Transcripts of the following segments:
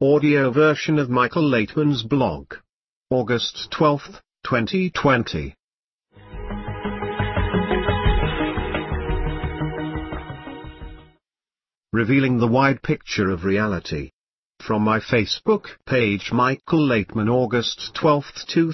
Audio version of Michael Laitman's blog. August 12, 2020. Revealing the wide picture of reality. From my Facebook page, Michael Laitman, August 12,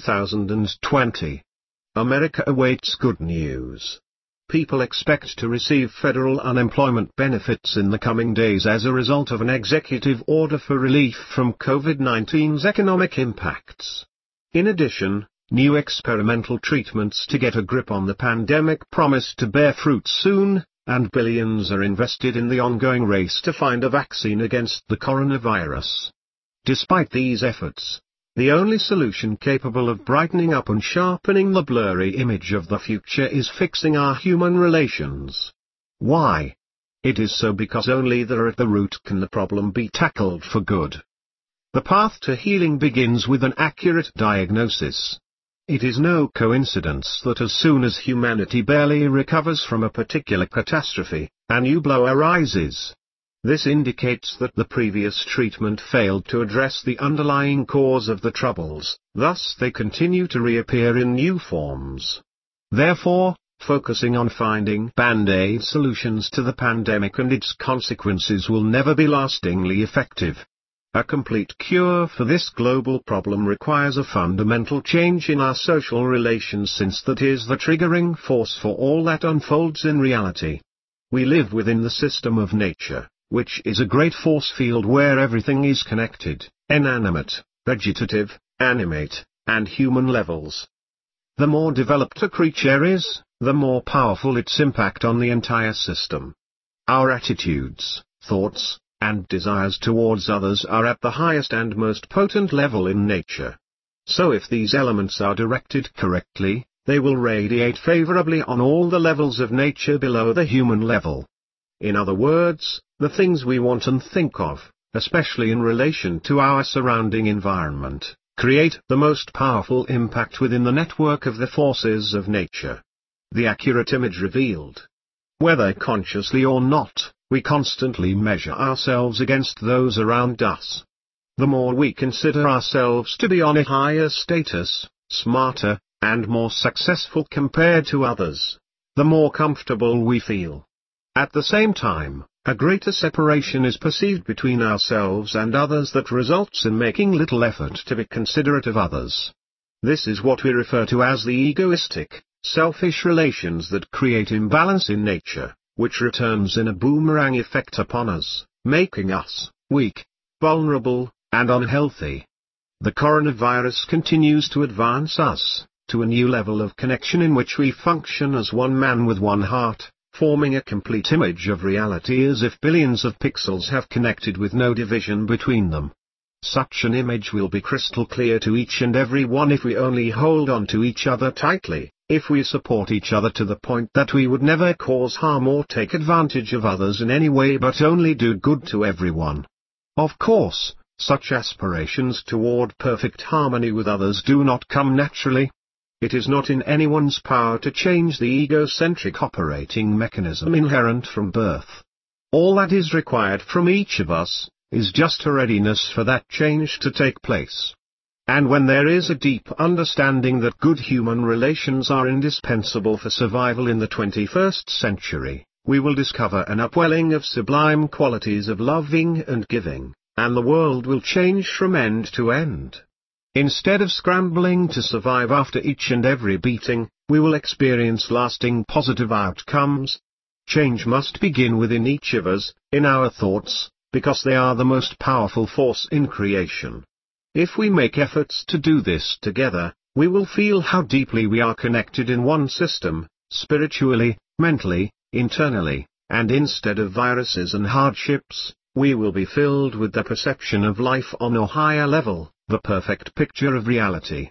2020. America awaits good news. People expect to receive federal unemployment benefits in the coming days as a result of an executive order for relief from COVID-19's economic impacts. In addition, new experimental treatments to get a grip on the pandemic promise to bear fruit soon, and billions are invested in the ongoing race to find a vaccine against the coronavirus. Despite these efforts, the only solution capable of brightening up and sharpening the blurry image of the future is fixing our human relations. Why? It is so because only there at the root can the problem be tackled for good. The path to healing begins with an accurate diagnosis. It is no coincidence that as soon as humanity barely recovers from a particular catastrophe, a new blow arises. This indicates that the previous treatment failed to address the underlying cause of the troubles, thus they continue to reappear in new forms. Therefore, focusing on finding band-aid solutions to the pandemic and its consequences will never be lastingly effective. A complete cure for this global problem requires a fundamental change in our social relations, since that is the triggering force for all that unfolds in reality. We live within the system of nature, which is a great force field where everything is connected, inanimate, vegetative, animate, and human levels. The more developed a creature is, the more powerful its impact on the entire system. Our attitudes, thoughts, and desires towards others are at the highest and most potent level in nature. So if these elements are directed correctly, they will radiate favorably on all the levels of nature below the human level. In other words, the things we want and think of, especially in relation to our surrounding environment, create the most powerful impact within the network of the forces of nature. The accurate image revealed. Whether consciously or not, we constantly measure ourselves against those around us. The more we consider ourselves to be on a higher status, smarter, and more successful compared to others, the more comfortable we feel. At the same time, a greater separation is perceived between ourselves and others that results in making little effort to be considerate of others. This is what we refer to as the egoistic, selfish relations that create imbalance in nature, which returns in a boomerang effect upon us, making us weak, vulnerable, and unhealthy. The coronavirus continues to advance us to a new level of connection in which we function as one man with one heart, forming a complete image of reality as if billions of pixels have connected with no division between them. Such an image will be crystal clear to each and every one if we only hold on to each other tightly, if we support each other to the point that we would never cause harm or take advantage of others in any way but only do good to everyone. Of course, such aspirations toward perfect harmony with others do not come naturally. It is not in anyone's power to change the egocentric operating mechanism inherent from birth. All that is required from each of us is just a readiness for that change to take place. And when there is a deep understanding that good human relations are indispensable for survival in the 21st century, we will discover an upwelling of sublime qualities of loving and giving, and the world will change from end to end. Instead of scrambling to survive after each and every beating, we will experience lasting positive outcomes. Change must begin within each of us, in our thoughts, because they are the most powerful force in creation. If we make efforts to do this together, we will feel how deeply we are connected in one system, spiritually, mentally, internally, and instead of viruses and hardships, we will be filled with the perception of life on a higher level, the perfect picture of reality.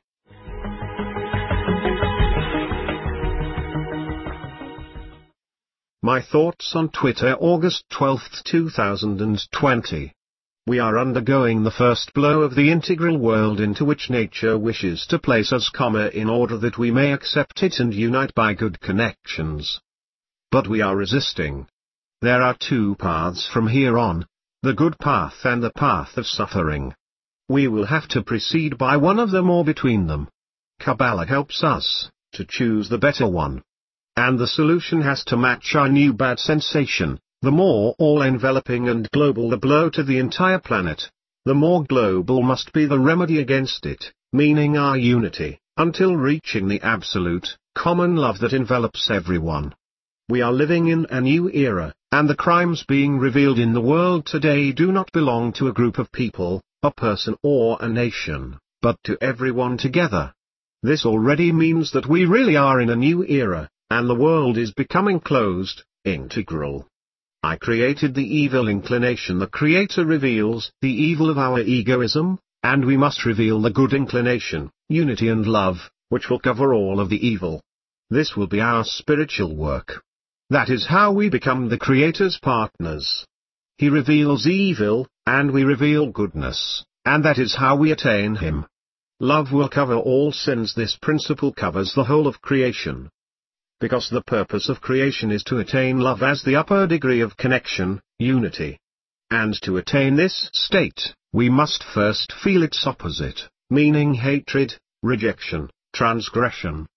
My thoughts on Twitter, August 12, 2020. We are undergoing the first blow of the integral world into which nature wishes to place us, in order that we may accept it and unite by good connections. But we are resisting. There are two paths from here on. the good path and the path of suffering. We will have to proceed by one of them or between them. Kabbalah helps us to choose the better one. And the solution has to match our new bad sensation. The more all-enveloping and global the blow to the entire planet, the more global must be the remedy against it, meaning our unity, until reaching the absolute, common love that envelops everyone. We are living in a new era, and the crimes being revealed in the world today do not belong to a group of people, a person or a nation, but to everyone together. This already means that we really are in a new era, and the world is becoming closed, integral. I created the evil inclination. The Creator reveals the evil of our egoism, and we must reveal the good inclination, unity and love, which will cover all of the evil. This will be our spiritual work. That is how we become the Creator's partners. He reveals evil, and we reveal goodness, and that is how we attain Him. Love will cover all sins. This principle covers the whole of creation. Because the purpose of creation is to attain love as the upper degree of connection, unity. And to attain this state, we must first feel its opposite, meaning hatred, rejection, transgression.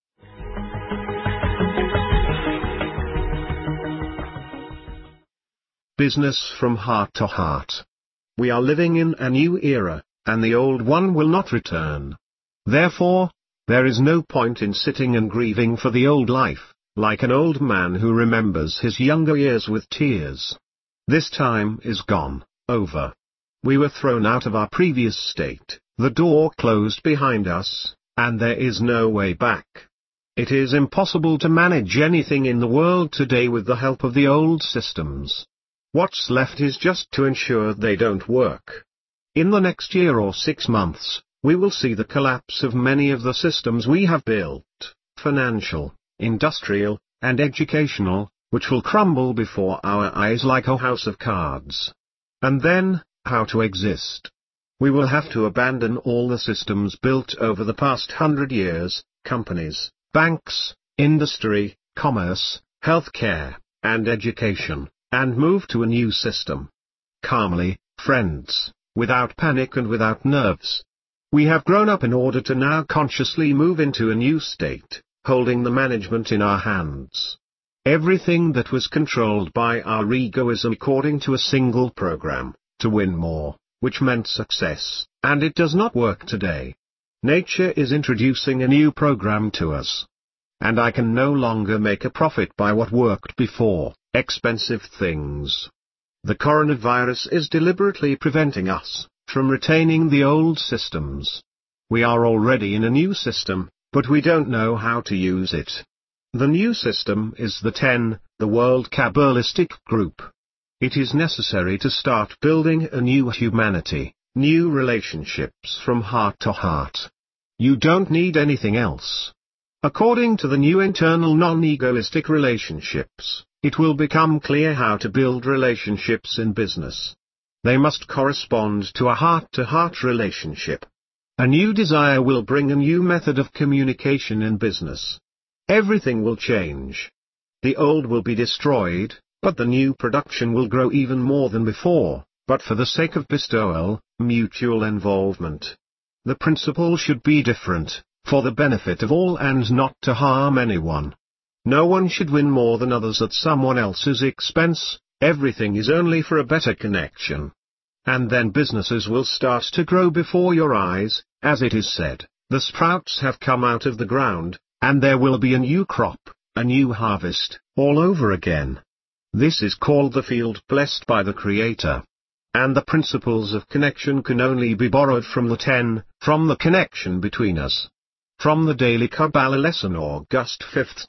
Business from heart to heart. We are living in a new era, and the old one will not return. Therefore, there is no point in sitting and grieving for the old life, like an old man who remembers his younger years with tears. This time is gone, over. We were thrown out of our previous state, the door closed behind us, and there is no way back. It is impossible to manage anything in the world today with the help of the old systems. What's left is just to ensure they don't work. In the next year or 6 months, we will see the collapse of many of the systems we have built, financial, industrial, and educational, which will crumble before our eyes like a house of cards. And then, how to exist? We will have to abandon all the systems built over the past 100 years, companies, banks, industry, commerce, healthcare, and education, and move to a new system. Calmly, friends, without panic and without nerves. We have grown up in order to now consciously move into a new state, holding the management in our hands. Everything that was controlled by our egoism according to a single program, to win more, which meant success, and it does not work today. Nature is introducing a new program to us. And I can no longer make a profit by what worked before, expensive things. The coronavirus is deliberately preventing us from retaining the old systems. We are already in a new system, but we don't know how to use it. The new system is the 10, the World Kabbalistic Group. It is necessary to start building a new humanity, new relationships from heart to heart. You don't need anything else. According to the new internal non-egoistic relationships, it will become clear how to build relationships in business. They must correspond to a heart-to-heart relationship. A new desire will bring a new method of communication in business. Everything will change. The old will be destroyed, but the new production will grow even more than before, but for the sake of bestowal, mutual involvement. The principle should be different, for the benefit of all and not to harm anyone. No one should win more than others at someone else's expense. Everything is only for a better connection. And then businesses will start to grow before your eyes, as it is said, the sprouts have come out of the ground, and there will be a new crop, a new harvest, all over again. This is called the field blessed by the Creator. And the principles of connection can only be borrowed from the 10, from the connection between us. From the Daily Kabbalah Lesson August 5,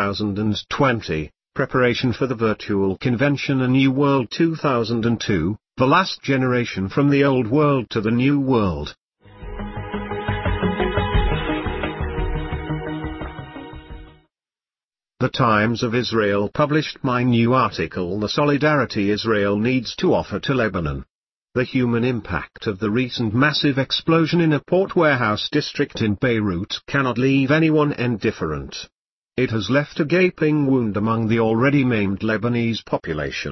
2020. Preparation for the Virtual Convention A New World 2002, the last generation from the old world to the new world. The Times of Israel published my new article, The Solidarity Israel Needs to Offer to Lebanon. The human impact of the recent massive explosion in a port warehouse district in Beirut cannot leave anyone indifferent. It has left a gaping wound among the already maimed Lebanese population,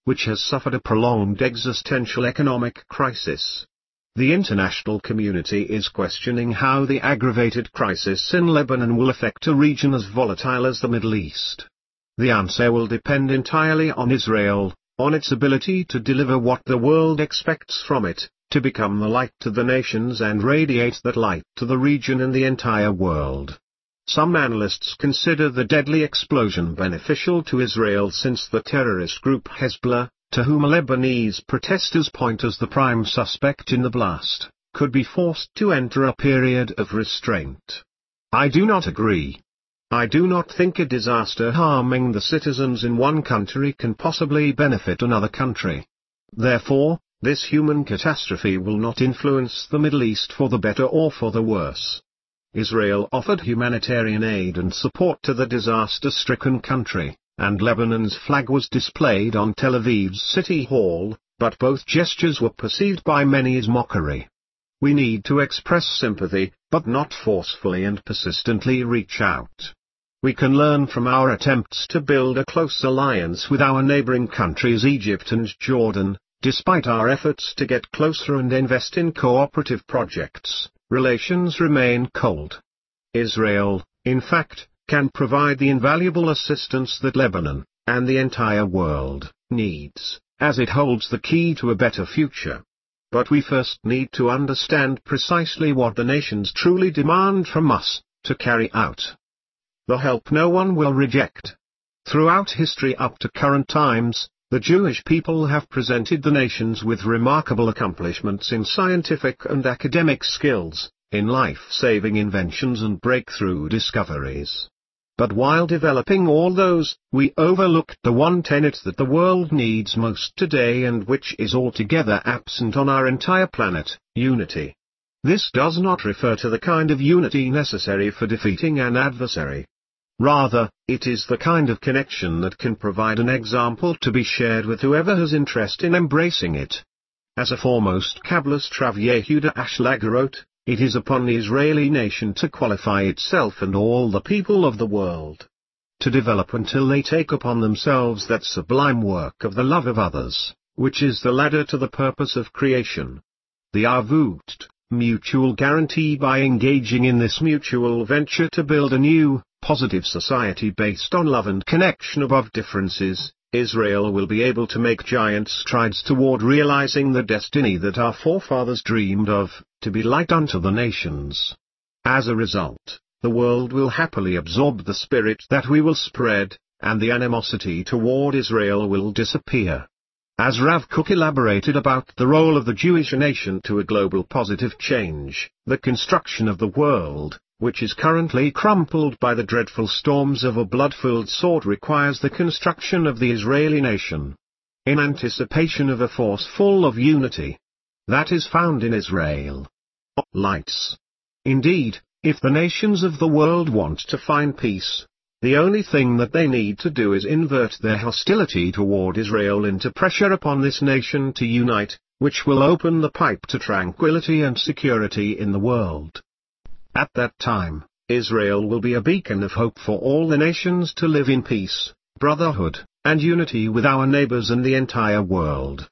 which has suffered a prolonged existential economic crisis. The international community is questioning how the aggravated crisis in Lebanon will affect a region as volatile as the Middle East. The answer will depend entirely on Israel, on its ability to deliver what the world expects from it, to become the light to the nations and radiate that light to the region and the entire world. Some analysts consider the deadly explosion beneficial to Israel, since the terrorist group Hezbollah, to whom Lebanese protesters point as the prime suspect in the blast, could be forced to enter a period of restraint. I do not agree. I do not think a disaster harming the citizens in one country can possibly benefit another country. Therefore, this human catastrophe will not influence the Middle East for the better or for the worse. Israel offered humanitarian aid and support to the disaster-stricken country, and Lebanon's flag was displayed on Tel Aviv's City Hall, but both gestures were perceived by many as mockery. We need to express sympathy, but not forcefully and persistently reach out. We can learn from our attempts to build a close alliance with our neighboring countries Egypt and Jordan. Despite our efforts to get closer and invest in cooperative projects, relations remain cold. Israel, in fact, can provide the invaluable assistance that Lebanon, and the entire world, needs, as it holds the key to a better future. But we first need to understand precisely what the nations truly demand from us, to carry out the help no one will reject. Throughout history up to current times, the Jewish people have presented the nations with remarkable accomplishments in scientific and academic skills, in life-saving inventions and breakthrough discoveries. But while developing all those, we overlooked the one tenet that the world needs most today and which is altogether absent on our entire planet: unity. This does not refer to the kind of unity necessary for defeating an adversary. Rather, it is the kind of connection that can provide an example to be shared with whoever has interest in embracing it. As a foremost Kabbalist Rav Yehuda Ashlag wrote, it is upon the Israeli nation to qualify itself and all the people of the world to develop until they take upon themselves that sublime work of the love of others, which is the ladder to the purpose of creation. The Arvut, mutual guarantee. By engaging in this mutual venture to build a new, positive society based on love and connection above differences, Israel will be able to make giant strides toward realizing the destiny that our forefathers dreamed of, to be light unto the nations. As a result, the world will happily absorb the spirit that we will spread, and the animosity toward Israel will disappear. As Rav Kook elaborated about the role of the Jewish nation to a global positive change, the construction of the world, which is currently crumpled by the dreadful storms of a blood-filled sword, requires the construction of the Israeli nation, in anticipation of a force full of unity that is found in Israel. Lights. Indeed, if the nations of the world want to find peace, the only thing that they need to do is invert their hostility toward Israel into pressure upon this nation to unite, which will open the pipe to tranquility and security in the world. At that time, Israel will be a beacon of hope for all the nations to live in peace, brotherhood, and unity with our neighbors and the entire world.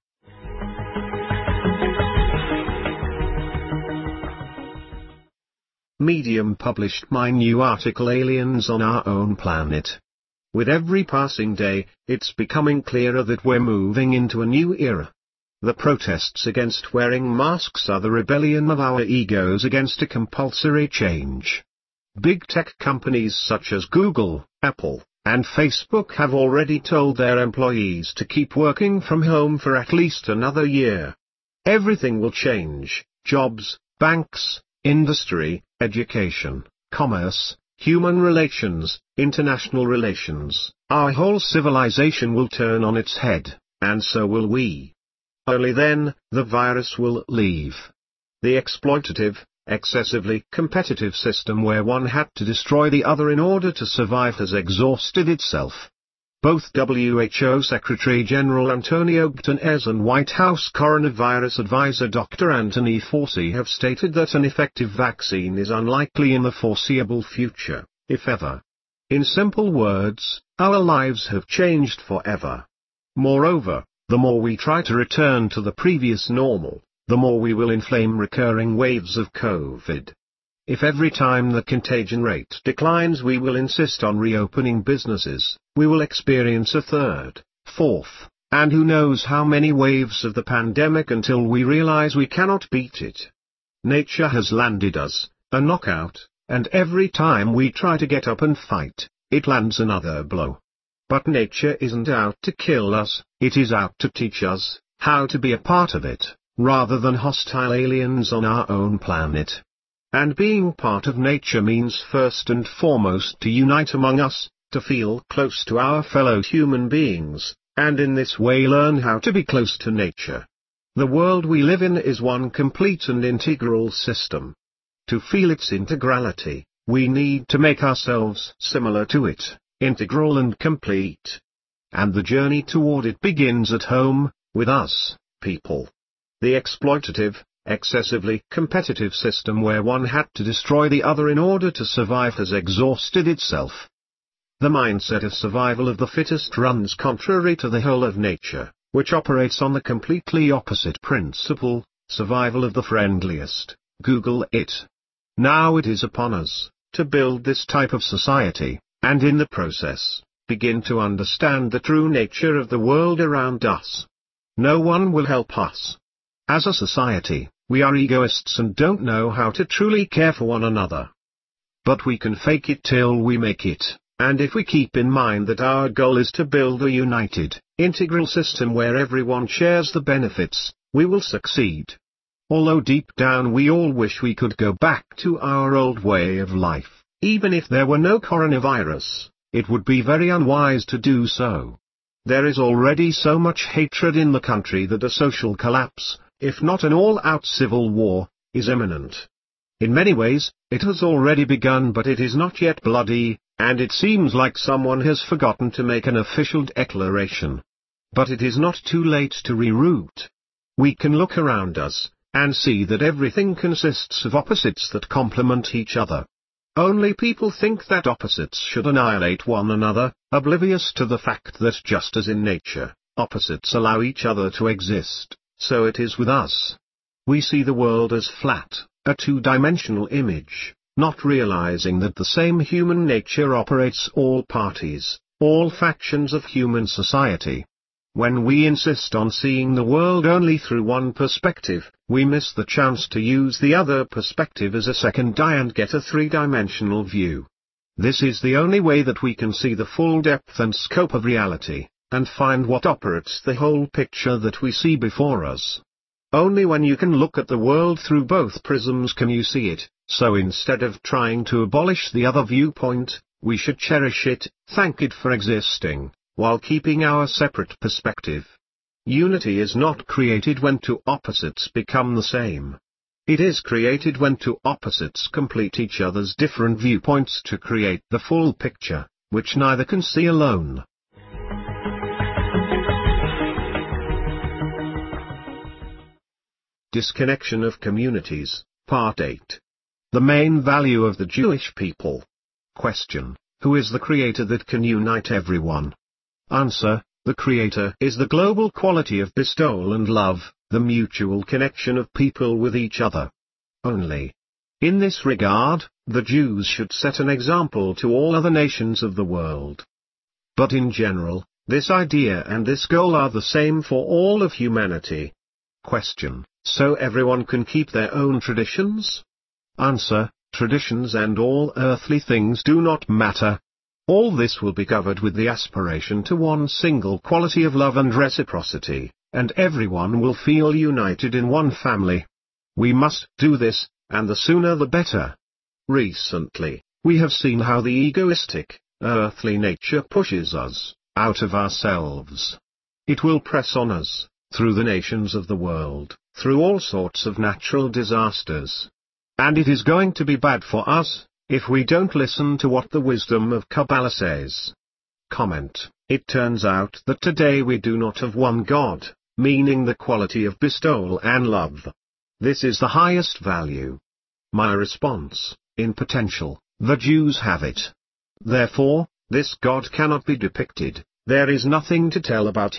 Medium published my new article Aliens on Our Own Planet. With every passing day, it's becoming clearer that we're moving into a new era. The protests against wearing masks are the rebellion of our egos against a compulsory change. Big tech companies such as Google, Apple, and Facebook have already told their employees to keep working from home for at least another year. Everything will change: jobs, banks, industry, education, commerce, human relations, international relations. Our whole civilization will turn on its head, and so will we. Only then, the virus will leave. The exploitative, excessively competitive system where one had to destroy the other in order to survive has exhausted itself. Both WHO Secretary General Antonio Guterres and White House coronavirus advisor Dr. Anthony Fauci have stated that an effective vaccine is unlikely in the foreseeable future, if ever. In simple words, our lives have changed forever. Moreover, The more we try to return to the previous normal, the more we will inflame recurring waves of COVID. If every time the contagion rate declines we will insist on reopening businesses, we will experience a third, fourth, and who knows how many waves of the pandemic until we realize we cannot beat it. Nature has landed us, a knockout, and every time we try to get up and fight, it lands another blow. But nature isn't out to kill us, it is out to teach us how to be a part of it, rather than hostile aliens on our own planet. And being part of nature means first and foremost to unite among us, to feel close to our fellow human beings, and in this way learn how to be close to nature. The world we live in is one complete and integral system. To feel its integrality, we need to make ourselves similar to it, integral and complete. And the journey toward it begins at home, with us, people. The exploitative, excessively competitive system where one had to destroy the other in order to survive has exhausted itself. The mindset of survival of the fittest runs contrary to the whole of nature, which operates on the completely opposite principle, survival of the friendliest. Google it. Now it is upon us to build this type of society, and in the process, begin to understand the true nature of the world around us. No one will help us. As a society, we are egoists and don't know how to truly care for one another. But we can fake it till we make it, and if we keep in mind that our goal is to build a united, integral system where everyone shares the benefits, we will succeed. Although deep down we all wish we could go back to our old way of life, even if there were no coronavirus, it would be very unwise to do so. There is already so much hatred in the country that a social collapse, if not an all-out civil war, is imminent. In many ways, it has already begun but it is not yet bloody, and it seems like someone has forgotten to make an official declaration. But it is not too late to reroute. We can look around us, and see that everything consists of opposites that complement each other. Only people think that opposites should annihilate one another, oblivious to the fact that just as in nature, opposites allow each other to exist. So it is with us. We see the world as flat, a two-dimensional image, not realizing that the same human nature operates all parties, all factions of human society. When we insist on seeing the world only through one perspective, we miss the chance to use the other perspective as a second eye and get a three-dimensional view. This is the only way that we can see the full depth and scope of reality, and find what operates the whole picture that we see before us. Only when you can look at the world through both prisms can you see it, so instead of trying to abolish the other viewpoint, we should cherish it, thank it for existing, while keeping our separate perspective. Unity is not created when two opposites become the same. It is created when two opposites complete each other's different viewpoints to create the full picture, which neither can see alone. Disconnection of Communities, Part 8. The main value of the Jewish people. Question: who is the Creator that can unite everyone? Answer: the Creator is the global quality of bestowal and love, the mutual connection of people with each other. Only. In this regard, the Jews should set an example to all other nations of the world. But in general, this idea and this goal are the same for all of humanity. Question: so everyone can keep their own traditions? Answer: traditions and all earthly things do not matter. All this will be covered with the aspiration to one single quality of love and reciprocity, and everyone will feel united in one family. We must do this, and the sooner the better. Recently, we have seen how the egoistic, earthly nature pushes us out of ourselves. It will press on us, through the nations of the world, through all sorts of natural disasters. And it is going to be bad for us, if we don't listen to what the wisdom of Kabbalah says. Comment: it turns out that today we do not have one God, meaning the quality of bestowal and love. This is the highest value. My response: in potential, the Jews have it. Therefore, this God cannot be depicted, there is nothing to tell about him,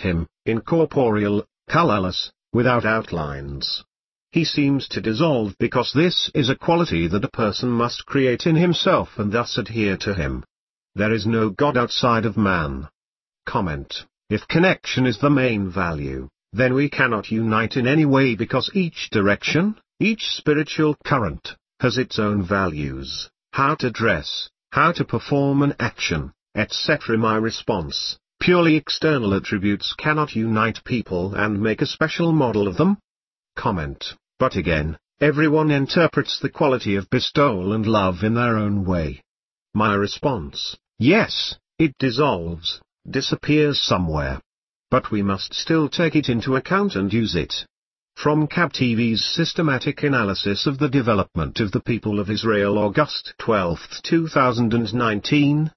incorporeal, colorless, without outlines. He seems to dissolve because this is a quality that a person must create in himself and thus adhere to him. There is no God outside of man. Comment: if connection is the main value, then we cannot unite in any way because each direction, each spiritual current, has its own values, how to dress, how to perform an action, etc. My response: purely external attributes cannot unite people and make a special model of them. Comment: but again, everyone interprets the quality of bestowal and love in their own way. My response: yes, it dissolves, disappears somewhere. But we must still take it into account and use it. From CAB TV's Systematic Analysis of the Development of the People of Israel, August 12, 2019.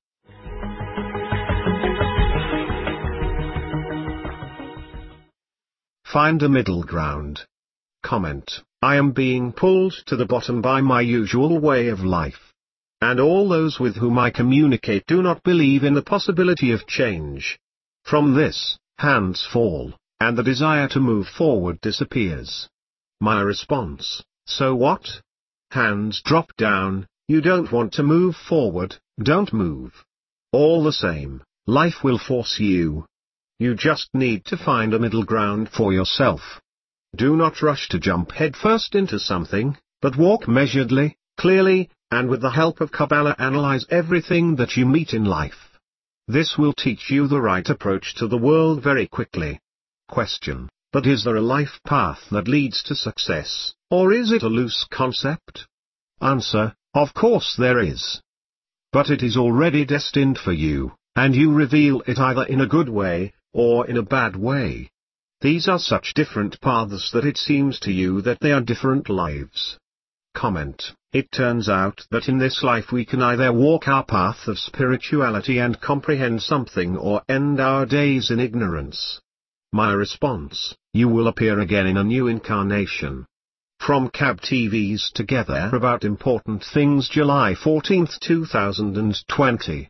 Find a middle ground. Comment: I am being pulled to the bottom by my usual way of life. And all those with whom I communicate do not believe in the possibility of change. From this, hands fall, and the desire to move forward disappears. My response: so what? Hands drop down, you don't want to move forward, don't move. All the same, life will force you. You just need to find a middle ground for yourself. Do not rush to jump headfirst into something, but walk measuredly, clearly, and with the help of Kabbalah analyze everything that you meet in life. This will teach you the right approach to the world very quickly. Question: but is there a life path that leads to success, or is it a loose concept? Answer: of course there is. But it is already destined for you, and you reveal it either in a good way, or in a bad way. These are such different paths that it seems to you that they are different lives. Comment: it turns out that in this life we can either walk our path of spirituality and comprehend something or end our days in ignorance. My response: you will appear again in a new incarnation. From CAB TV's Together About Important Things, July 14, 2020.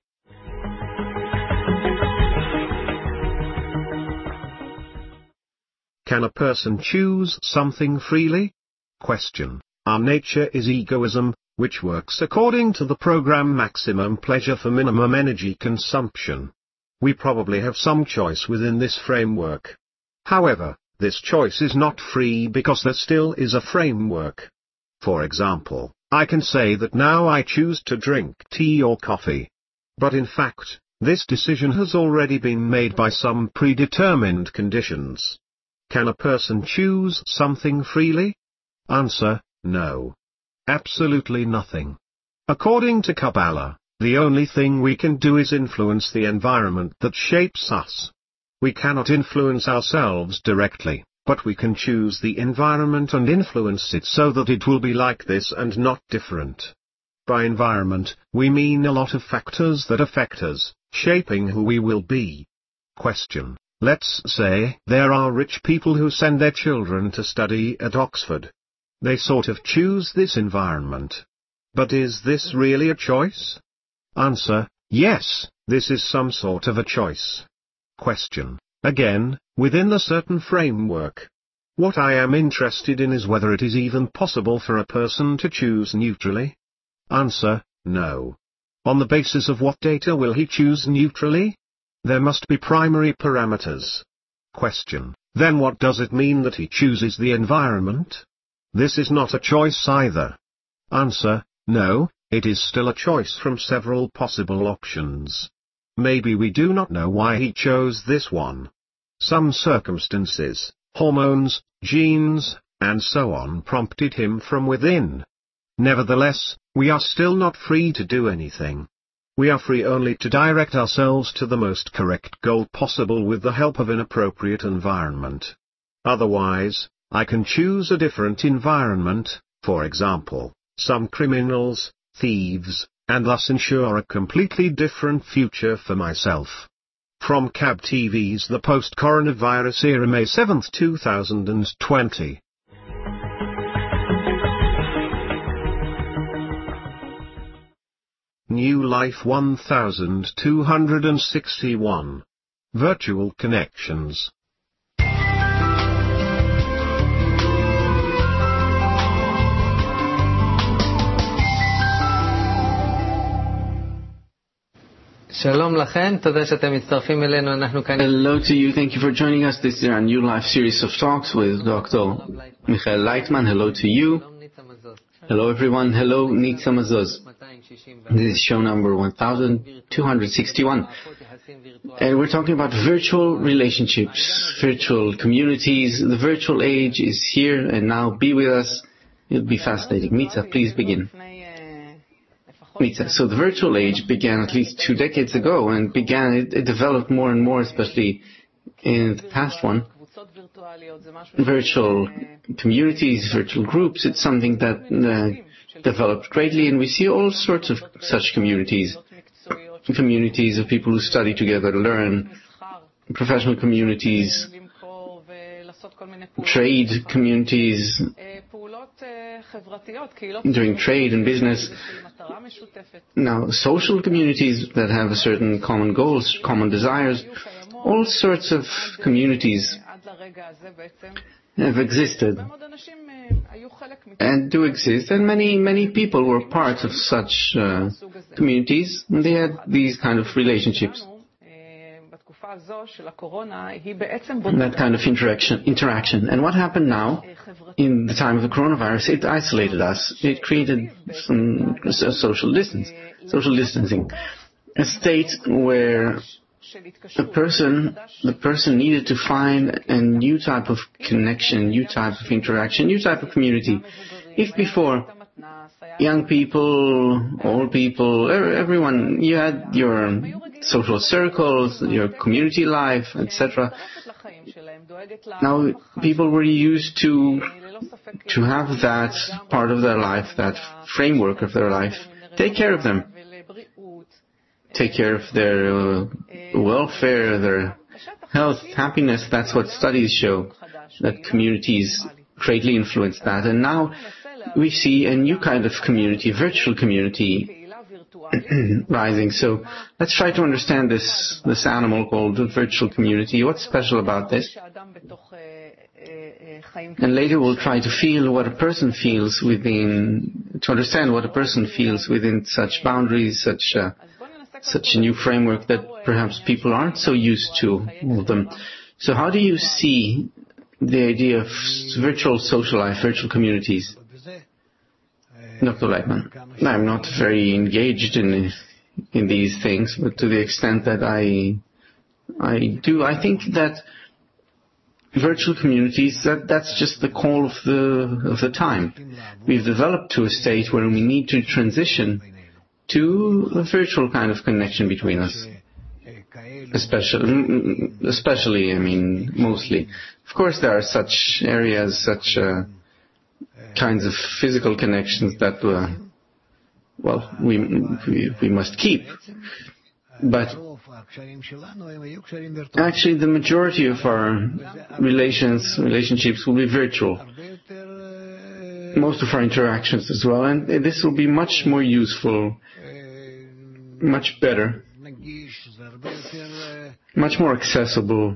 Can a person choose something freely? Question: our nature is egoism, which works according to the program maximum pleasure for minimum energy consumption. We probably have some choice within this framework. However, this choice is not free because there still is a framework. For example, I can say that now I choose to drink tea or coffee. But in fact, this decision has already been made by some predetermined conditions. Can a person choose something freely? Answer: no. Absolutely nothing. According to Kabbalah, the only thing we can do is influence the environment that shapes us. We cannot influence ourselves directly, but we can choose the environment and influence it so that it will be like this and not different. By environment, we mean a lot of factors that affect us, shaping who we will be. Question: let's say there are rich people who send their children to study at Oxford. They sort of choose this environment. But is this really a choice? Answer: yes, this is some sort of a choice. Question: again, within a certain framework. What I am interested in is whether it is even possible for a person to choose neutrally. Answer: no. On the basis of what data will he choose neutrally? There must be primary parameters. Question: then what does it mean that he chooses the environment? This is not a choice either. Answer: no, it is still a choice from several possible options. Maybe we do not know why he chose this one. Some circumstances, hormones, genes, and so on prompted him from within. Nevertheless, we are still not free to do anything. We are free only to direct ourselves to the most correct goal possible with the help of an appropriate environment. Otherwise, I can choose a different environment, for example, some criminals, thieves, and thus ensure a completely different future for myself. From CAB TV's The Post-Coronavirus Era, May 7, 2020. New Life 1261. Virtual Connections. Hello to you. Thank you for joining us. This is our new live series of talks with Dr. Michael Leitman. Hello to you. Hello everyone. Hello Nitza Mazuz. This is show number 1261. And we're talking about virtual relationships, virtual communities. The virtual age is here and now. Be with us. It'll be fascinating. Mitza, please begin. So the virtual age began at least 2 decades ago, and it developed more and more, especially in the past one. Virtual communities, virtual groups, it's something that developed greatly, and we see all sorts of such communities. Communities of people who study together, learn, professional communities, trade communities, doing trade and business. Now, social communities that have certain common goals, common desires, all sorts of communities have existed and do exist, and many people were part of such communities, and they had these kind of relationships. That kind of interaction. And what happened now, in the time of the coronavirus, it isolated us. It created some social distancing. A state where the person needed to find a new type of connection, new type of interaction, new type of community. If before, young people, old people, everyone, you had your social circles, your community life, etc. Now people were used to have that part of their life, that framework of their life. Take care of them. Take care of their welfare, their health, happiness. That's what studies show, that communities greatly influence that. And now we see a new kind of community, virtual community, rising. So let's try to understand this animal called the virtual community. What's special about this? And later we'll try to feel what a person feels to understand what a person feels within such boundaries, such a new framework that perhaps people aren't so used to all of them. So how do you see the idea of virtual social life, virtual communities? Dr. Leitman, I'm not very engaged in these things, but to the extent that I do, I think that virtual communities, that's just the call of the time. We've developed to a state where we need to transition to a virtual kind of connection between us. Especially, mostly. Of course, there are such areas, such kinds of physical connections that, we must keep. But actually, the majority of our relationships will be virtual. Most of our interactions as well, and this will be much more useful, much better, much more accessible.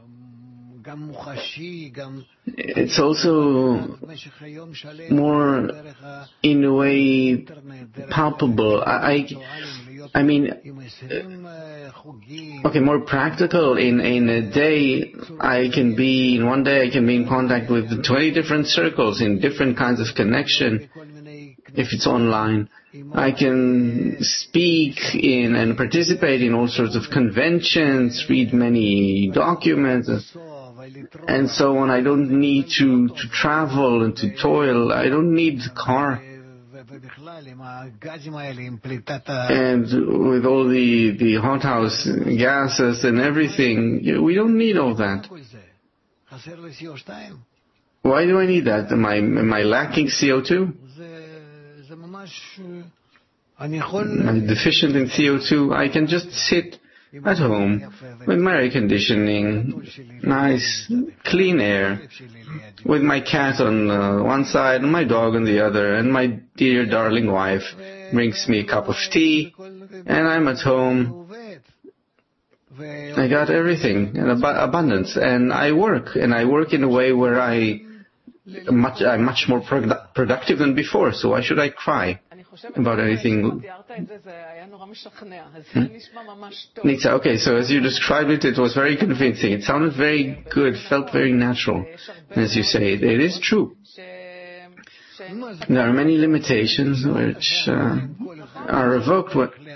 It's also more, in a way, palpable. More practical. In a day, in one day I can be in contact with 20 different circles in different kinds of connection. If it's online, I can speak in and participate in all sorts of conventions, read many documents, and so on. I don't need to travel and to toil. I don't need the car. And with all the hothouse gases and everything, we don't need all that. Why do I need that? Am I lacking CO2? Am I deficient in CO2? I can just sit at home with my air conditioning, nice, clean air, with my cat on one side and my dog on the other, and my dear darling wife brings me a cup of tea, and I'm at home. I got everything in abundance, and I work in a way where I'm much more productive than before, so why should I cry about anything? Nitza, okay, so as you described it, it was very convincing. It sounded very good, felt very natural. As you say, it is true. There are many limitations which are revoked.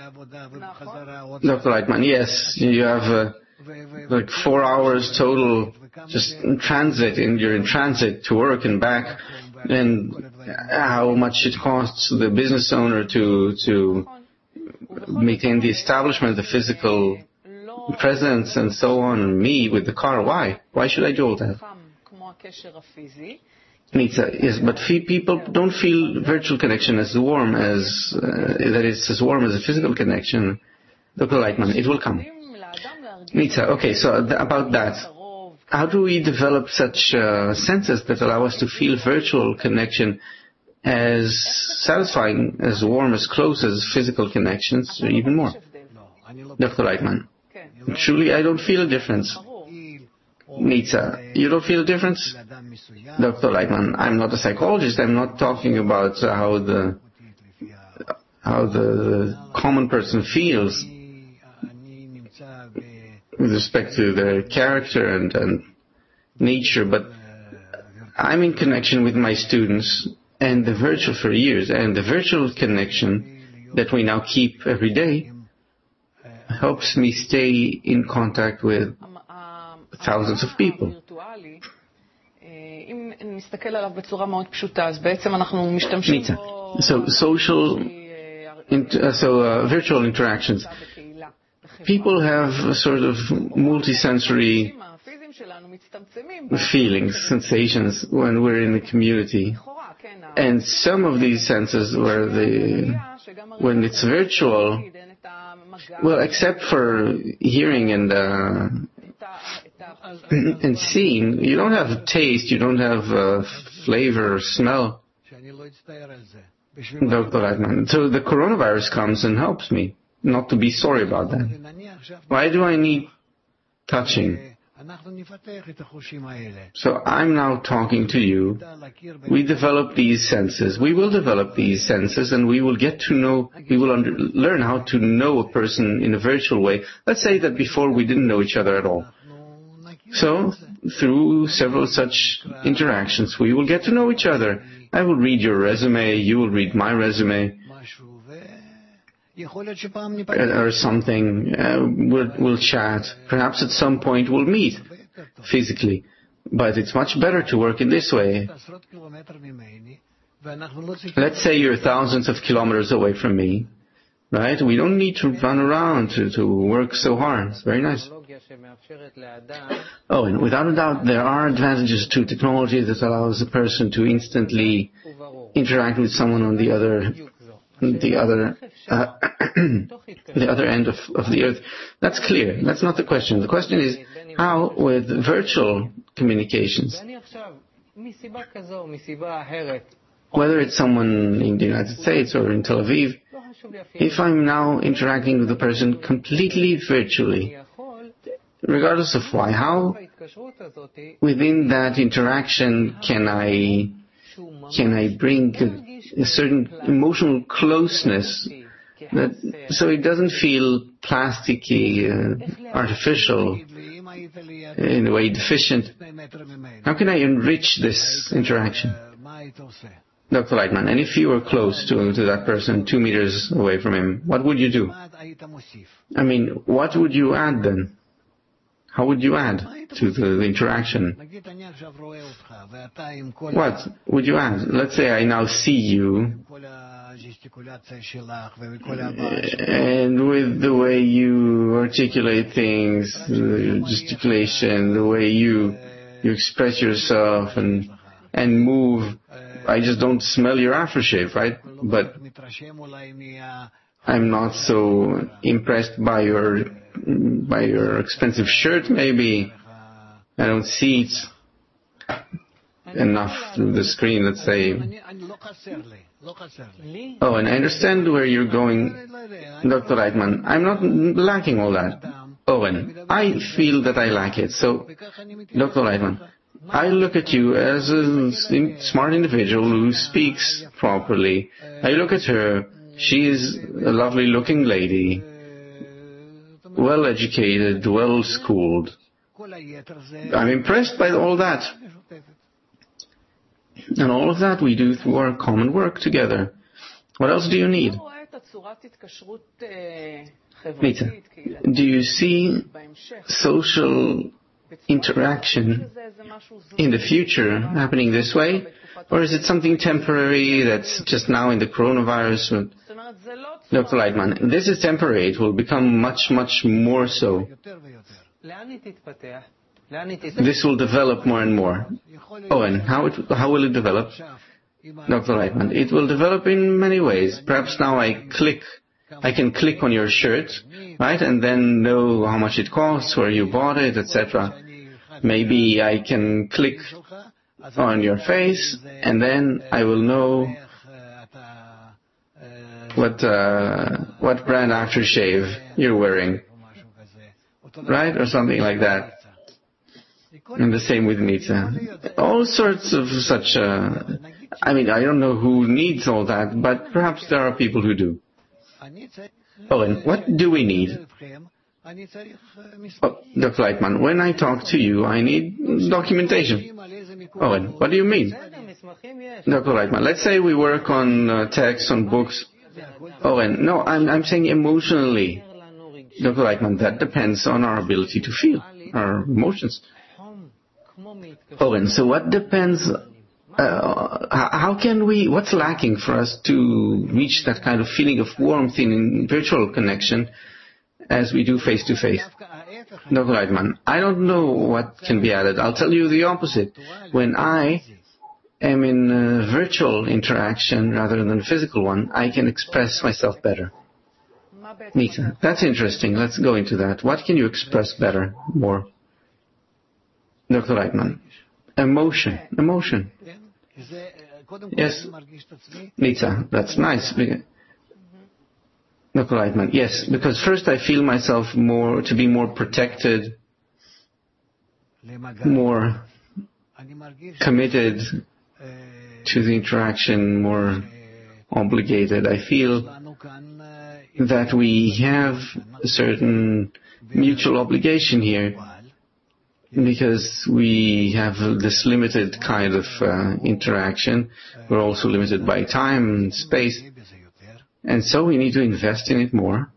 Dr. Leitman, yes, you have like 4 hours total just in transit, and you're in transit to work and back, and how much it costs the business owner to maintain the establishment, the physical presence, and so on, and me with the car. Why? Why should I do all that? Nitza, yes, but people don't feel virtual connection as warm as that it's as warm as a physical connection. Dr. Leitman, it will come. Nitza, okay, so about that, how do we develop such senses that allow us to feel virtual connection as satisfying, as warm, as close as physical connections, or even more? Dr. Leitman, truly I don't feel a difference. Nitza, you don't feel a difference? Dr. Leitman, I'm not a psychologist. I'm not talking about how the common person feels with respect to their character and nature, but I'm in connection with my students and the virtual for years, and the virtual connection that we now keep every day helps me stay in contact with thousands of people. Nitza. So virtual interactions. People have a sort of multisensory feelings, sensations when we're in the community. And some of these senses when it's virtual, well, except for hearing and seeing, you don't have taste, you don't have flavor or smell. Dr. Leitman. So the coronavirus comes and helps me not to be sorry about that. Why do I need touching? So I'm now talking to you. We develop these senses. We will develop these senses, and we will get to know, learn how to know a person in a virtual way. Let's say that before we didn't know each other at all. So, through several such interactions, we will get to know each other. I will read your resume, you will read my resume, or something. We'll chat. Perhaps at some point we'll meet physically. But it's much better to work in this way. Let's say you're thousands of kilometers away from me, right? We don't need to run around to work so hard. It's very nice. Oh, and without a doubt, there are advantages to technology that allows a person to instantly interact with someone on the other end of the earth. That's clear. That's not the question. The question is how with virtual communications, whether it's someone in the United States or in Tel Aviv, if I'm now interacting with a person completely virtually, regardless of why, how within that interaction can I bring a certain emotional closeness so it doesn't feel plasticky, artificial, in a way deficient? How can I enrich this interaction? Dr. Leitman, and if you were close to that person, 2 meters away from him, what would you do? I mean, what would you add then? How would you add to the interaction? What would you add? Let's say I now see you, and with the way you articulate things, the gesticulation, the way you express yourself and move, I just don't smell your aftershave, right? But I'm not so impressed by your expensive shirt, maybe. I don't see it enough through the screen, let's say. Oh, and I understand where you're going, Dr. Leitman. I'm not lacking all that. Owen, I feel that I lack it. So, Dr. Leitman, I look at you as a smart individual who speaks properly. I look at her. She is a lovely looking lady, well educated, well schooled. I'm impressed by all that. And all of that we do through our common work together. What else do you need? Rita, do you see social interaction in the future happening this way? Or is it something temporary that's just now in the coronavirus? Dr. Leitman, this is temporary. It will become much, much more so. This will develop more and more. Owen, how will it develop? Dr. Leitman, it will develop in many ways. Perhaps now I can click on your shirt, right, and then know how much it costs, where you bought it, etc. Maybe I can click on your face, and then I will know what brand aftershave you're wearing, right, or something like that. And the same with Nita. All sorts of such. I don't know who needs all that, but perhaps there are people who do. Owen, what do we need? Dr. Leitman, when I talk to you, I need documentation. Owen, what do you mean? Dr. Leitman, let's say we work on texts, on books. Owen, no, I'm saying emotionally. Dr. Leitman, that depends on our ability to feel, our emotions. Owen, so what depends... what's lacking for us to reach that kind of feeling of warmth in virtual connection as we do face-to-face? Dr. Leitman, I don't know what can be added. I'll tell you the opposite. When I am in a virtual interaction rather than a physical one, I can express myself better. Nita, that's interesting. Let's go into that. What can you express better, more? Dr. Leitman, emotion. Yes, Nita, that's nice. Dr. Leitman, yes, because first I feel myself to be more protected, more committed to the interaction, more obligated. I feel that we have a certain mutual obligation here, because we have this limited kind of interaction. We're also limited by time and space, and so we need to invest in it more.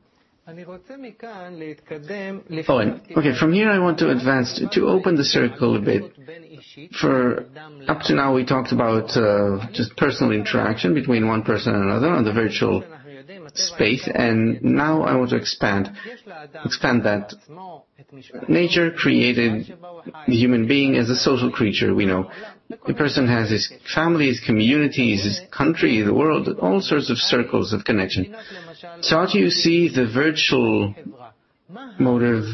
Okay, from here I want to advance to open the circle a bit. For up to now we talked about just personal interaction between one person and another on the virtual space, and now I want to expand that. Nature created the human being as a social creature, we know. A person has his family, his communities, his country, the world, all sorts of circles of connection. So how do you see the virtual motive,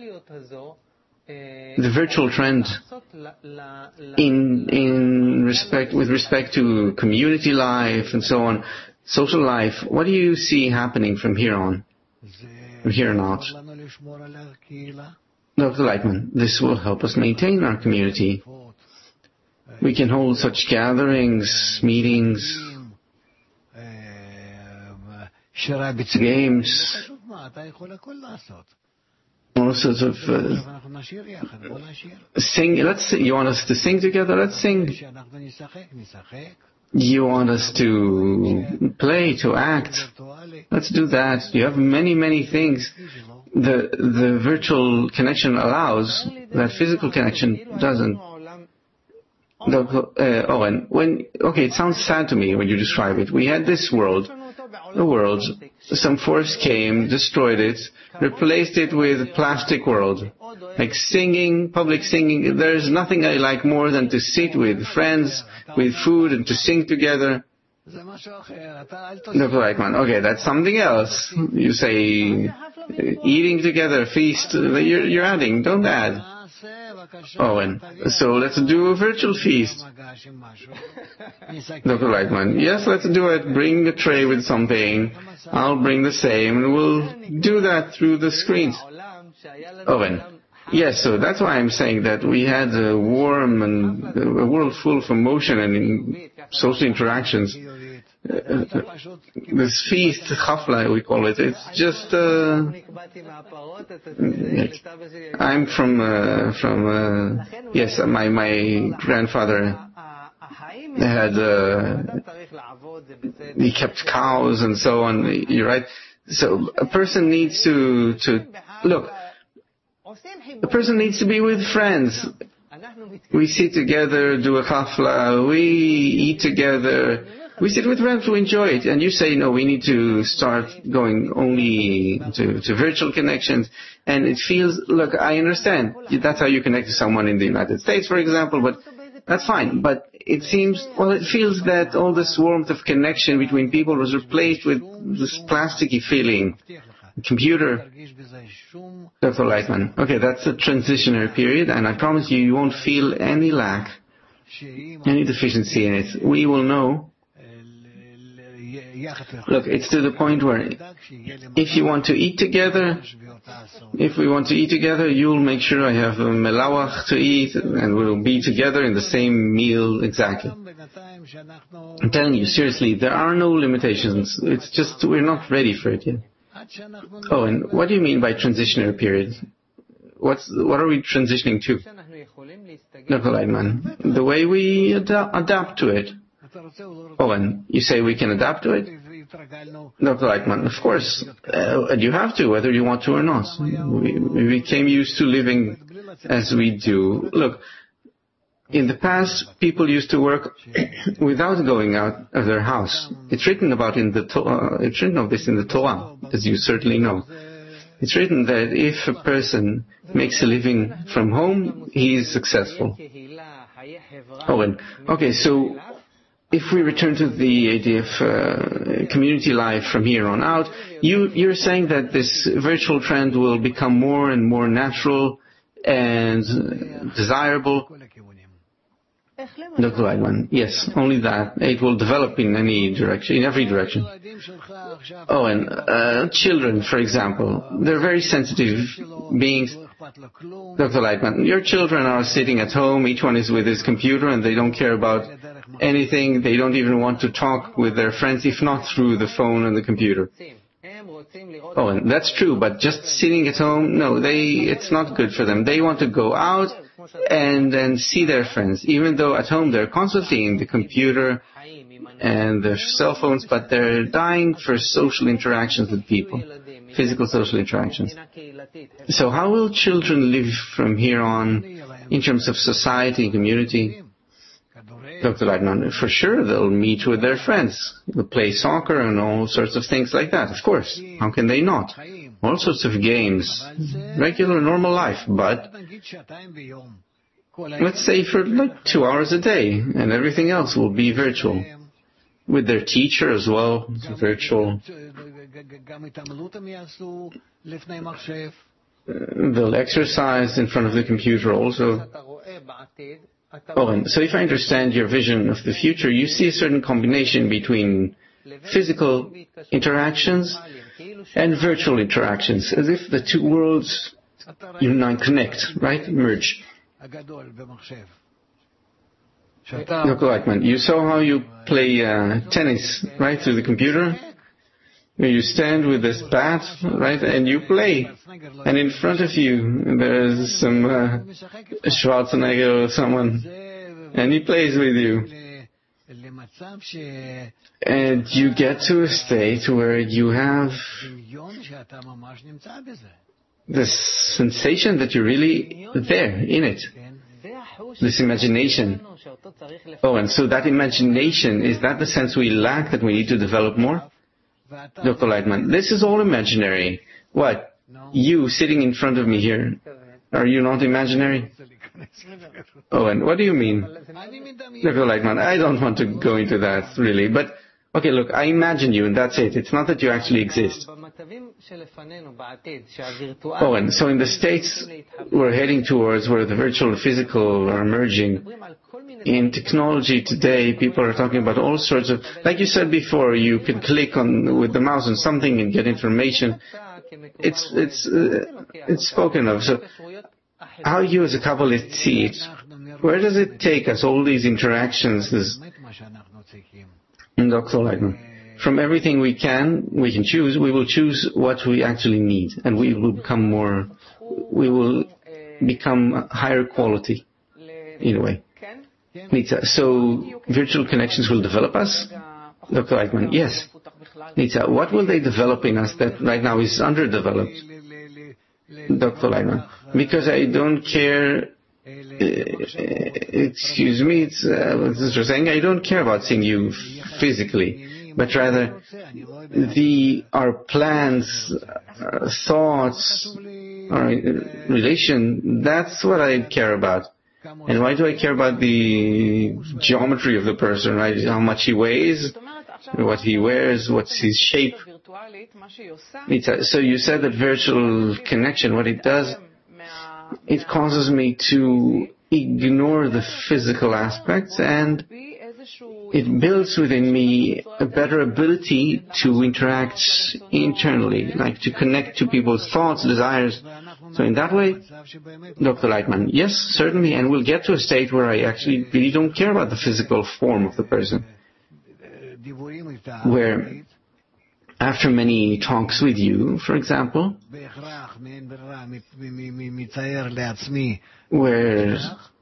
the virtual trend with respect to community life and so on, social life? What do you see happening from here on out? Dr. Leitman, this will help us maintain our community. We can hold such gatherings, meetings, games, all sorts of sing. You want us to sing together? Let's sing. You want us to play, to act? Let's do that. You have many, many things the virtual connection allows that physical connection doesn't. Owen, it sounds sad to me when you describe it. We had this world, some force came, destroyed it, replaced it with a plastic world. Like singing, public singing, there's nothing I like more than to sit with friends, with food, and to sing together. Dr. Leitman, okay, that's something else. You say eating together, feast, you're adding, don't add. Owen, so let's do a virtual feast. Dr. Leitman, yes, let's do it. Bring a tray with something. I'll bring the same, and we'll do that through the screens. Owen, yes, so that's why I'm saying that we had a warm and a world full of emotion and social interactions. this feast, Chafla, we call it. It's just, I'm from, yes, my grandfather he kept cows and so on, you're right. So a person needs to look, a person needs to be with friends. We sit together, do a chafla, we eat together, we sit with friends to enjoy it. And you say, no, we need to start going only to virtual connections. And it feels, look, I understand. That's how you connect to someone in the United States, for example, but that's fine. But it seems, well, it feels that all this warmth of connection between people was replaced with this plasticky feeling. Computer. Dr. Lightman. Okay, that's a transitionary period, and I promise you won't feel any lack, any deficiency in it. We will know. Look, it's to the point where if you want to eat together, if we want to eat together, you'll make sure I have a melawach to eat, and we'll be together in the same meal exactly. I'm telling you, seriously, there are no limitations. It's just we're not ready for it yet. Oh, and what do you mean by transitionary period? What are we transitioning to? Dr. Lightman, the way we adapt to it. Oh, and you say we can adapt to it? Dr. Lightman, of course. And you have to, whether you want to or not. We became used to living as we do. Look, in the past, people used to work without going out of their house. It's written about it's written of this in the Torah, as you certainly know. It's written that if a person makes a living from home, he is successful. Oh, and okay, so if we return to the idea of community life from here on out, you're saying that this virtual trend will become more and more natural and desirable. Dr. Lightman, yes, only that. It will develop in any direction, in every direction. Oh, and children, for example, they're very sensitive beings. Dr. Lightman, your children are sitting at home, each one is with his computer, and they don't care about anything. They don't even want to talk with their friends, if not through the phone and the computer. Oh, and that's true, but just sitting at home, no, it's not good for them. They want to go out and then see their friends, even though at home they're constantly in the computer and their cell phones, but they're dying for social interactions with people, physical social interactions. So how will children live from here on in terms of society and community? Dr. Lightman, for sure they'll meet with their friends. They'll play soccer and all sorts of things like that, of course. How can they not? All sorts of games. Regular, normal life, but let's say for like 2 hours a day, and everything else will be virtual. With their teacher as well, virtual. They'll exercise in front of the computer also. Oh, and so if I understand your vision of the future, you see a certain combination between physical interactions and virtual interactions, as if the two worlds unite, connect, right? Merge. Dr. Lightman, you saw how you play tennis, right, through the computer? You stand with this bat, right, and you play. And in front of you, there's some Schwarzenegger or someone, and he plays with you. And you get to a state where you have this sensation that you're really there, in it. This imagination. Oh, and so that imagination, is that the sense we lack, that we need to develop more? Dr. Lightman, this is all imaginary. What? You sitting in front of me here, are you not imaginary? Oh, and what do you mean? Dr. Lightman, I don't want to go into that really, but okay, look, I imagine you and that's it. It's not that you actually exist. Oh, and so in the states we're heading towards where the virtual and physical are merging. In technology today, people are talking about all sorts of, like you said before, you can click on with the mouse on something and get information. It's spoken of. So how you as a Kabbalist see it? Where does it take us, all these interactions? Dr. Leitman, from everything we can choose, we will choose what we actually need, and we will become higher quality, in a way. Nitza, so virtual connections will develop us? Dr. Leitman, yes. Nitza, what will they develop in us that right now is underdeveloped? Dr. Leitman, because I don't care, excuse me, it's saying I don't care about seeing you physically, but rather our plans, our thoughts, our relation, that's what I care about. And why do I care about the geometry of the person, right? How much he weighs, what he wears, what's his shape. So you said that virtual connection, what it does, it causes me to ignore the physical aspects, and it builds within me a better ability to interact internally, like to connect to people's thoughts, desires. So in that way, Dr. Leitman, yes, certainly, and we'll get to a state where I actually really don't care about the physical form of the person, where after many talks with you, for example, where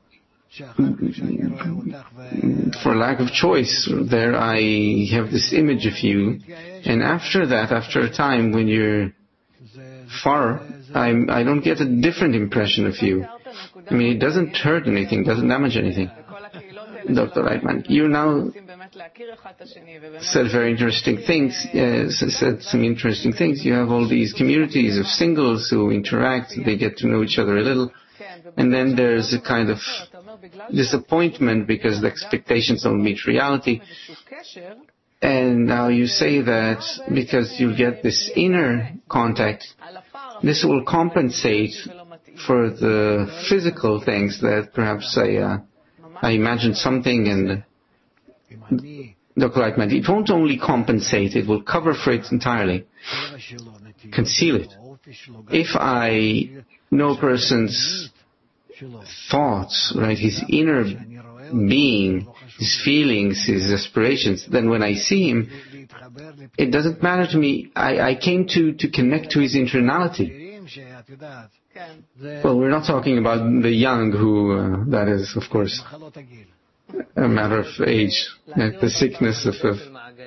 for lack of choice, there I have this image of you, and after that, after a time when you're far, I don't get a different impression of you. I mean, it doesn't hurt anything, doesn't damage anything. Dr. Leitman, you now said very interesting things, said some interesting things. You have all these communities of singles who interact, they get to know each other a little, and then there's a kind of disappointment because the expectations don't meet reality. And now you say that because you get this inner contact, this will compensate for the physical things that perhaps I imagined something, and Dr. Leitman, it won't only compensate, it will cover for it entirely, conceal it. If I know a person's thoughts, right, his inner being, his feelings, his aspirations, then when I see him, it doesn't matter to me. I came to connect to his internality. Well, we're not talking about the young who, that is, of course, a matter of age, like the sickness of the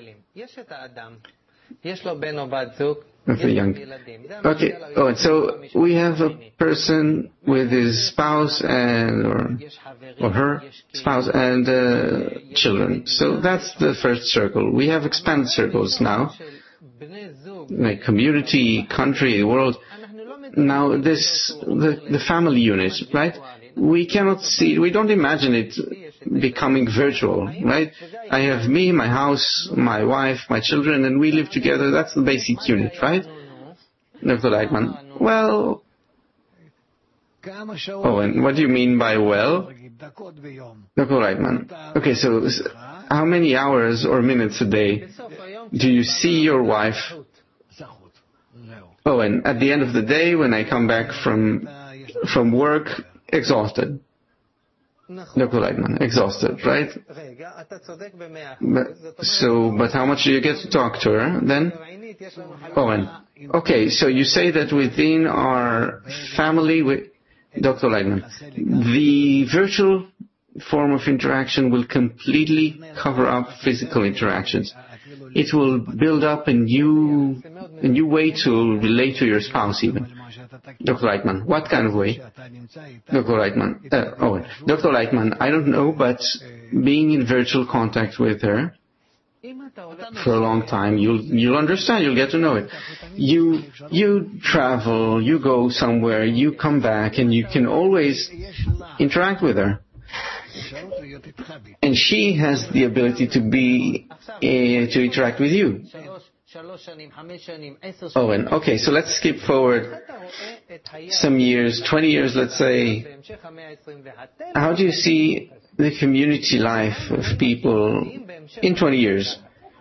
young. Okay, and so we have a person with his spouse or her spouse and children. So that's the first circle. We have expanded circles now, like community, country, world. Now the family unit, right? We cannot see, we don't imagine it becoming virtual, right? I have me, my house, my wife, my children, and we live together. That's the basic unit, right? Dr. Leitman, well, and what do you mean by well? Dr. Leitman, okay, so how many hours or minutes a day do you see your wife? And at the end of the day, when I come back from work, exhausted. Dr. Leitman, exhausted, right? But how much do you get to talk to her then? Okay, so you say that within our family, Dr. Leitman, the virtual form of interaction will completely cover up physical interactions. It will build up a new way to relate to your spouse even. Dr. Leitman, what kind of way? Dr. Leitman, Dr. Leitman, I don't know, but being in virtual contact with her for a long time, you'll understand, you'll get to know it. You travel, you go somewhere, you come back, and you can always interact with her. And she has the ability to interact with you. Okay, so let's skip forward some years, 20 years, let's say. How do you see the community life of people in 20 years?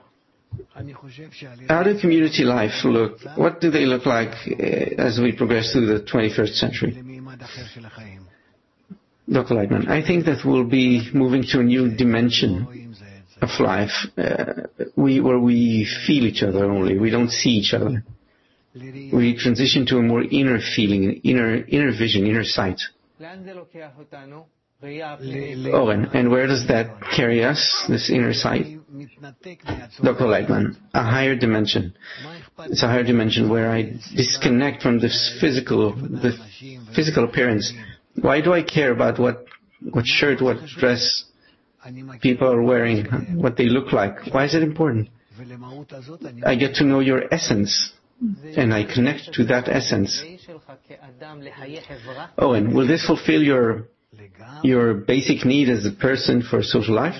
How do community life look? What do they look like as we progress through the 21st century? Dr. Leitman, I think that we'll be moving to a new dimension. of life, where we feel each other only, we don't see each other. We transition to a more inner feeling, inner vision, inner sight. Oh, and where does that carry us, this inner sight? Dr. Lightman, a higher dimension. It's a higher dimension where I disconnect from this the physical appearance. Why do I care about what shirt, what dress people are wearing, what they look like? Why is it important? I get to know your essence, and I connect to that essence. Oh, and will this fulfill your basic need as a person for social life?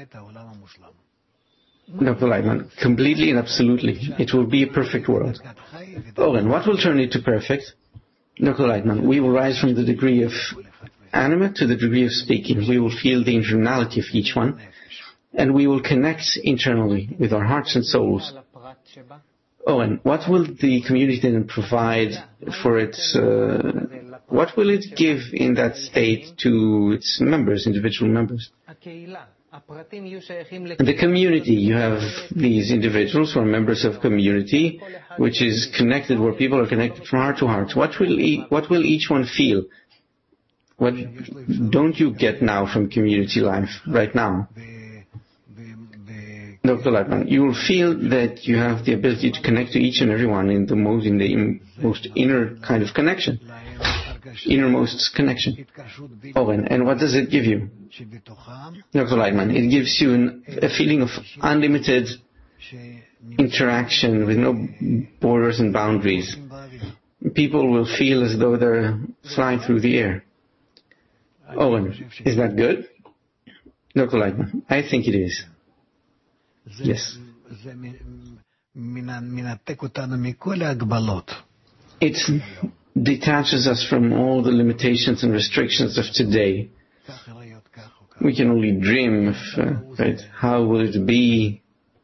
Dr. Lightman, completely and absolutely. It will be a perfect world. Oh, and what will turn it to perfect? Dr. Lightman, we will rise from the degree of animate to the degree of speaking. We will feel the internality of each one, and we will connect internally with our hearts and souls. Oh, and what will the community then provide for its, what will it give in that state to its members, individual members? The community, you have these individuals who are members of community, which is connected, where people are connected from heart to heart. What will each one feel? What don't you get now from community life right now? Dr. Lightman, you will feel that you have the ability to connect to each and everyone in the most inner kind of connection, innermost connection. Oh, and what does it give you? Dr. Lightman, it gives you a feeling of unlimited interaction with no borders and boundaries. People will feel as though they're flying through the air. Oh, and is that good? Dr. Lightman, I think it is. Yes. It detaches us from all the limitations and restrictions of today. We can only dream of how will it be.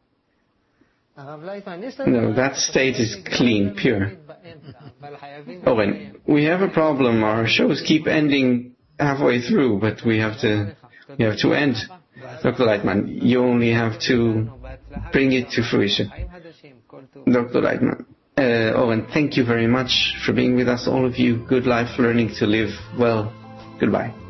No, that state is clean, pure. Oh, and we have a problem. Our shows keep ending halfway through, but we have to end. Dr. Lightman, you only have to bring it to fruition. Dr. Lightman. And thank you very much for being with us, all of you. Good life, learning to live well. Goodbye.